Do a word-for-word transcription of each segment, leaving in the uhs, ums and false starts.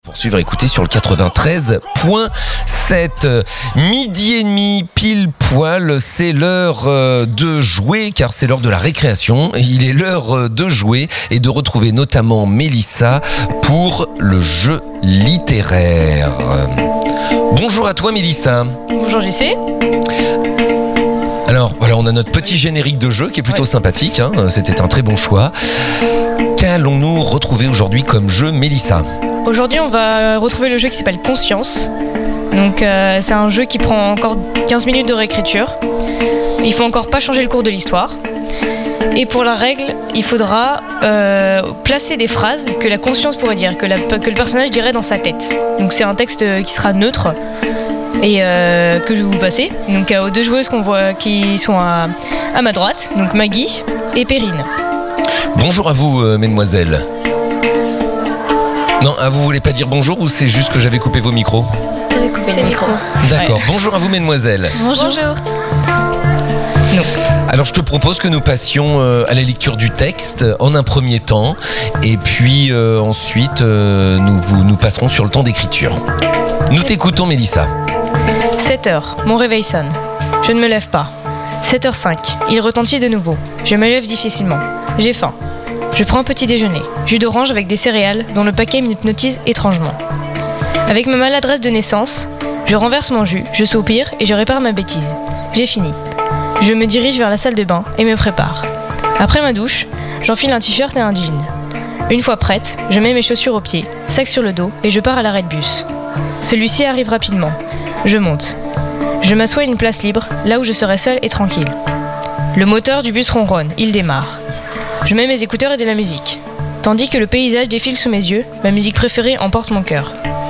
Poursuivre, écoutez sur le quatre-vingt-treize point sept. Midi et demi, pile poil, c'est l'heure de jouer, car c'est l'heure de la récréation. Il est l'heure de jouer et de retrouver notamment Mélissa pour le jeu littéraire. Bonjour à toi Mélissa. Bonjour J C. Alors voilà, on a notre petit générique de jeu qui est plutôt ouais. sympathique, hein. C'était un très bon choix. Qu'allons-nous retrouver aujourd'hui comme jeu, Mélissa ? Aujourd'hui, on va retrouver le jeu qui s'appelle Conscience. Donc, euh, c'est un jeu qui prend encore quinze minutes de réécriture. Il faut encore pas changer le cours de l'histoire. Et pour la règle, il faudra euh, placer des phrases que la conscience pourrait dire, que, la, que le personnage dirait dans sa tête. Donc, c'est un texte qui sera neutre et euh, que je vais vous passer. Donc, aux deux joueuses qu'on voit qui sont à, à ma droite, donc Maggie et Perrine. Bonjour à vous, euh, mesdemoiselles. Non, ah, vous voulez pas dire bonjour ou c'est juste que j'avais coupé vos micros ? T'avais coupé c'est le micro. D'accord, Ouais. Bonjour à vous mesdemoiselles. Bonjour. Bonjour. Non. Alors je te propose que nous passions euh, à la lecture du texte en un premier temps et puis euh, ensuite euh, nous, nous passerons sur le temps d'écriture. Nous t'écoutons Mélissa. sept heures, mon réveil sonne. Je ne me lève pas. sept heures cinq, il retentit de nouveau. Je me lève difficilement. J'ai faim. Je prends un petit déjeuner. Jus d'orange avec des céréales dont le paquet m'hypnotise étrangement. Avec ma maladresse de naissance, je renverse mon jus, je soupire et je répare ma bêtise. J'ai fini. Je me dirige vers la salle de bain et me prépare. Après ma douche, j'enfile un t-shirt et un jean. Une fois prête, je mets mes chaussures aux pieds, sac sur le dos et je pars à l'arrêt de bus. Celui-ci arrive rapidement. Je monte. Je m'assois à une place libre, là où je serai seule et tranquille. Le moteur du bus ronronne, il démarre. Je mets mes écouteurs et de la musique. Tandis que le paysage défile sous mes yeux, ma musique préférée emporte mon cœur.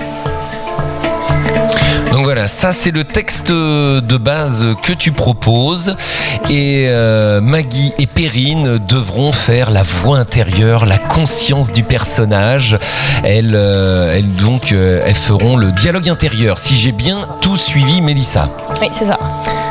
Donc voilà, ça c'est le texte de base que tu proposes et euh, Maggie et Perrine devront faire la voix intérieure, la conscience du personnage. Elles, euh, elles donc euh, elles feront le dialogue intérieur. Si j'ai bien tout suivi, Mélissa. Oui, c'est ça.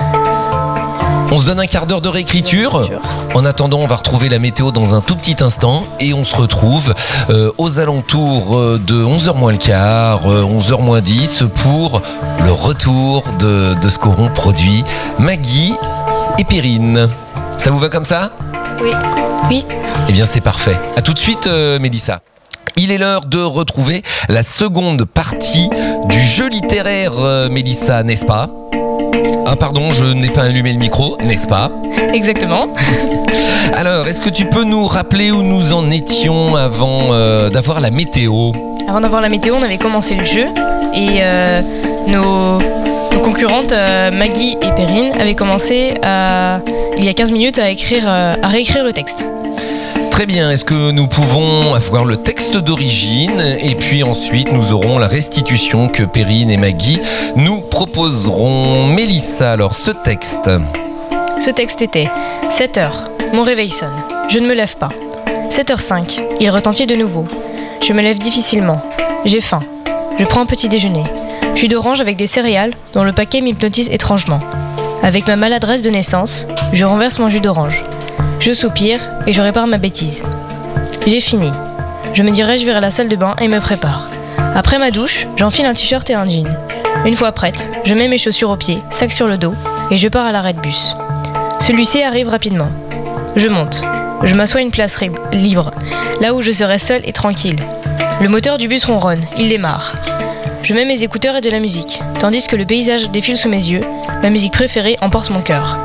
On se donne un quart d'heure de réécriture. En attendant, on va retrouver la météo dans un tout petit instant et on se retrouve euh, aux alentours de onze heures moins le quart, euh, onze heures moins dix pour le retour de, de ce qu'auront produit Maggie et Perrine. Ça vous va comme ça ? Oui. Oui. Eh bien, c'est parfait. À tout de suite, euh, Mélissa. Il est l'heure de retrouver la seconde partie du jeu littéraire, euh, Mélissa, n'est-ce pas ? Ah pardon, je n'ai pas allumé le micro, n'est-ce pas ? Exactement. Alors, est-ce que tu peux nous rappeler où nous en étions avant euh, d'avoir la météo ? Avant d'avoir la météo, on avait commencé le jeu et euh, nos, nos concurrentes euh, Maggie et Perrine avaient commencé à, il y a quinze minutes à, écrire, euh, à réécrire le texte. Très bien, est-ce que nous pouvons avoir le texte d'origine et puis ensuite nous aurons la restitution que Perrine et Maggie nous proposeront. Mélissa, alors ce texte. Ce texte était sept heures, mon réveil sonne. Je ne me lève pas. sept heures cinq, il retentit de nouveau. Je me lève difficilement. J'ai faim. Je prends un petit déjeuner. Jus d'orange avec des céréales dont le paquet m'hypnotise étrangement. Avec ma maladresse de naissance, je renverse mon jus d'orange. Je soupire et je répare ma bêtise. J'ai fini. Je me dirige vers la salle de bain et me prépare. Après ma douche, j'enfile un t-shirt et un jean. Une fois prête, je mets mes chaussures aux pieds, sac sur le dos et je pars à l'arrêt de bus. Celui-ci arrive rapidement. Je monte. Je m'assois à une place ri- libre, là où je serai seule et tranquille. Le moteur du bus ronronne, il démarre. Je mets mes écouteurs et de la musique, tandis que le paysage défile sous mes yeux, ma musique préférée emporte mon cœur.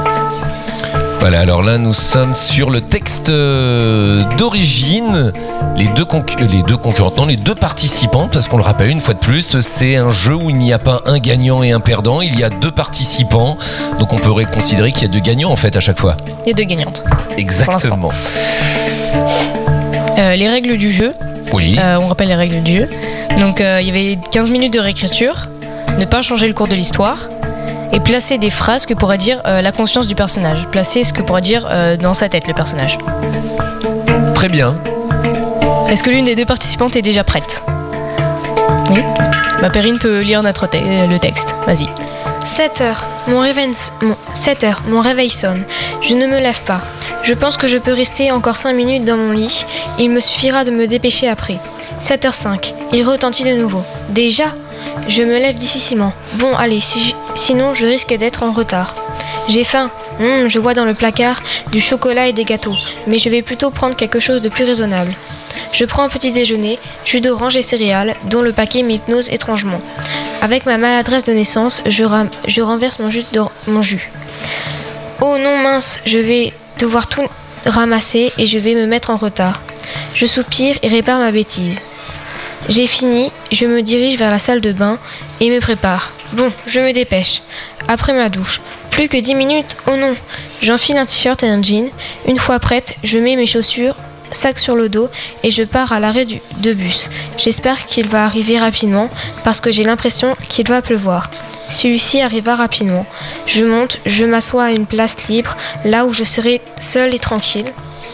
Voilà, alors là nous sommes sur le texte d'origine. Les deux, concu- les deux concurrentes, non, les deux participantes, parce qu'on le rappelle une fois de plus, c'est un jeu où il n'y a pas un gagnant et un perdant, il y a deux participants. Donc on pourrait considérer qu'il y a deux gagnants en fait à chaque fois. Il y a deux gagnantes. Exactement. Euh, les règles du jeu, Oui. euh, on rappelle les règles du jeu. Donc euh, il y avait quinze minutes de réécriture, ne pas changer le cours de l'histoire, et placer des phrases que pourrait dire euh, la conscience du personnage. Placer ce que pourrait dire euh, dans sa tête le personnage. Très bien. Est-ce que l'une des deux participantes est déjà prête ? Oui. Ma Perrine peut lire notre te- le texte. Vas-y. sept heures. Mon réveil, mon, sept heures. Mon réveil sonne. Je ne me lève pas. Je pense que je peux rester encore cinq minutes dans mon lit. Il me suffira de me dépêcher après. sept heures cinq. Il retentit de nouveau. Déjà ? Je me lève difficilement. Bon, allez, si je- sinon je risque d'être en retard. J'ai faim. Hum, je vois dans le placard du chocolat et des gâteaux, mais je vais plutôt prendre quelque chose de plus raisonnable. Je prends un petit déjeuner, jus d'orange et céréales, dont le paquet m'hypnose étrangement. Avec ma maladresse de naissance, je, ram- je renverse mon jus, d'or- mon jus. Oh non mince, je vais devoir tout ramasser et je vais me mettre en retard. Je soupire et répare ma bêtise. J'ai fini, je me dirige vers la salle de bain et me prépare. Bon, je me dépêche. Après ma douche. Plus que dix minutes, oh non. J'enfile un t-shirt et un jean. Une fois prête, je mets mes chaussures, sac sur le dos et je pars à l'arrêt du, de bus. J'espère qu'il va arriver rapidement parce que j'ai l'impression qu'il va pleuvoir. Celui-ci arriva rapidement. Je monte, je m'assois à une place libre, là où je serai seule et tranquille.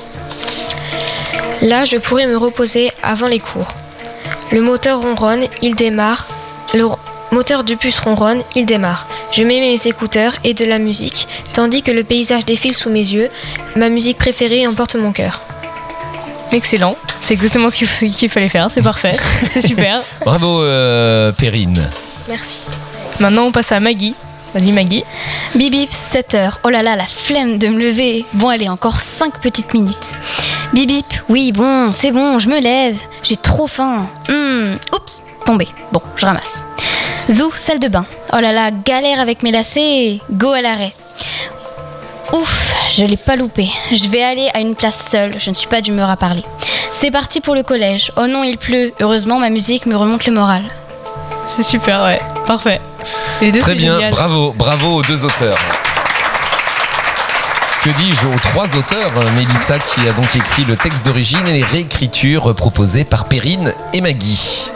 Là, je pourrai me reposer avant les cours. Le moteur ronronne, il démarre. Le ro- moteur du bus ronronne, il démarre. Je mets mes écouteurs et de la musique, tandis que le paysage défile sous mes yeux. Ma musique préférée emporte mon cœur. Excellent. C'est exactement ce qu'il f- qu'il fallait faire. C'est parfait. C'est super. Bravo, euh, Perrine. Merci. Maintenant, on passe à Maggie. Vas-y, Maggie. Bip bip, sept heures. Oh là là, la flemme de me lever. Bon, allez, encore cinq petites minutes. Bip bip, oui, bon, c'est bon, je me lève. J'ai trop faim. Hmm, oups, tombé. Bon, je ramasse. Zou, salle de bain. Oh là là, galère avec mes lacets. Go à l'arrêt. Ouf, je l'ai pas loupé. Je vais aller à une place seule. Je ne suis pas d'humeur à parler. C'est parti pour le collège. Oh non, il pleut. Heureusement, ma musique me remonte le moral. C'est super, ouais. Parfait. Les deux, Très c'est bien, génial. bravo, bravo aux deux auteurs. Que dis-je aux trois auteurs, Mélissa qui a donc écrit le texte d'origine et les réécritures proposées par Perrine et Maggie.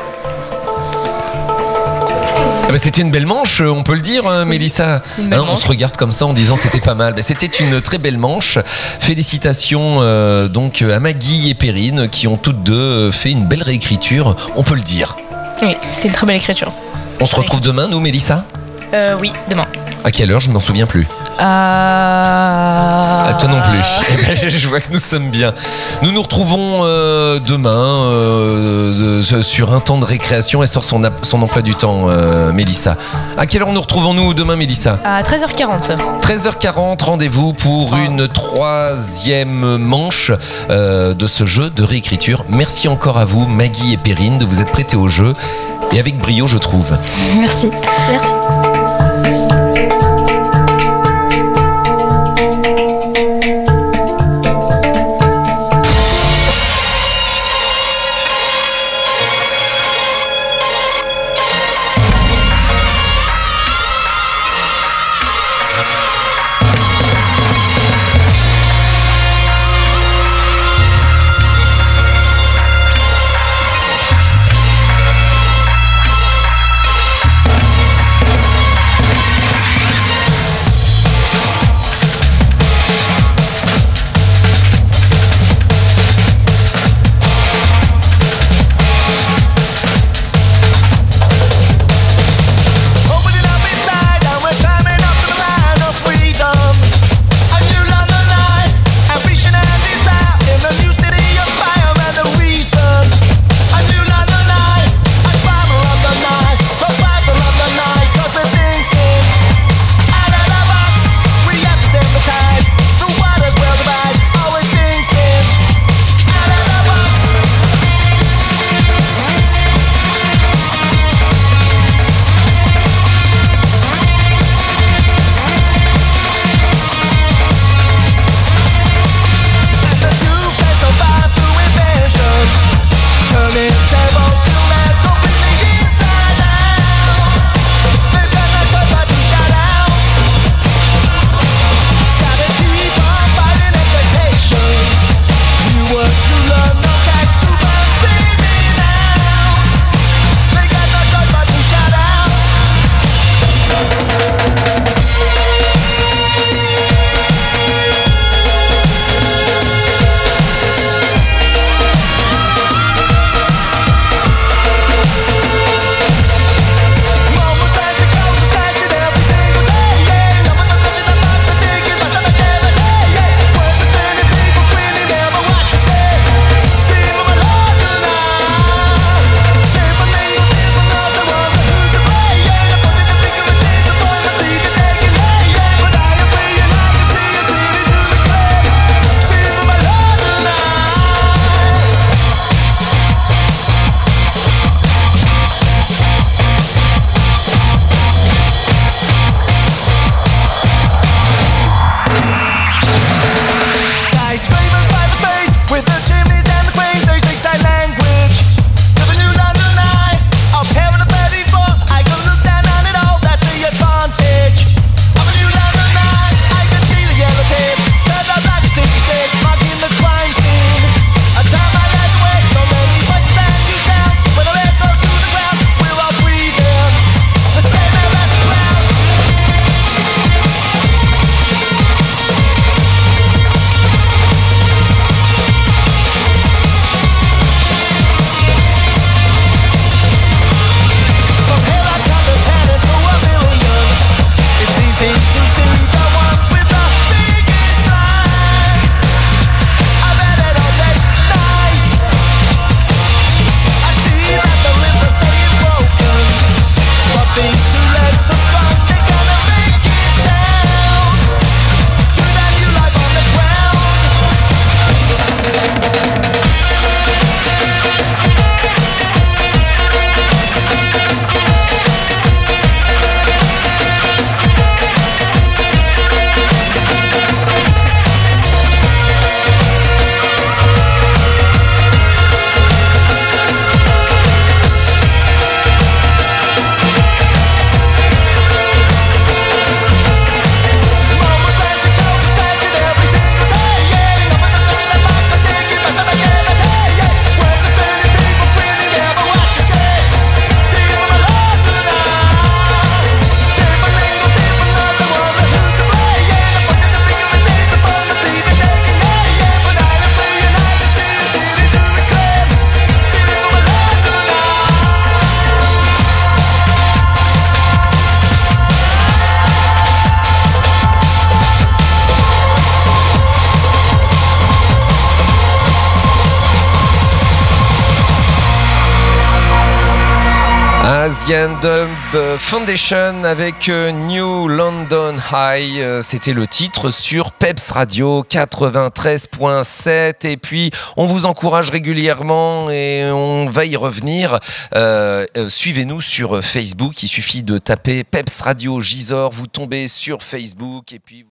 Ah bah, c'était une belle manche, on peut le dire, hein, Mélissa. une belle Hein, on manche. se regarde comme ça en disant c'était pas mal. Bah, c'était une très belle manche. Félicitations euh, donc à Maggie et Perrine qui ont toutes deux fait une belle réécriture, on peut le dire. Oui, c'était une très belle écriture. On se retrouve demain, nous, Mélissa ? Euh, oui, demain. À quelle heure ? Je m'en souviens plus. Euh... À toi non plus. Eh ben, je- je vois que nous sommes bien. Nous nous retrouvons euh, demain euh, de- sur un temps de récréation. Elle sort son, ap- son emploi du temps, euh, Mélissa. À quelle heure nous retrouvons-nous demain, Mélissa ? À treize heures quarante. treize heures quarante, rendez-vous pour une troisième manche euh, de ce jeu de réécriture. Merci encore à vous, Maggie et Perrine, de vous être prêtés au jeu. Et avec brio, je trouve. Merci. Merci. The End Foundation avec New London High, c'était le titre sur Peps Radio quatre-vingt-treize point sept. Et puis on vous encourage régulièrement et on va y revenir. Euh, euh, suivez-nous sur Facebook, il suffit de taper Peps Radio Gisors, vous tombez sur Facebook et puis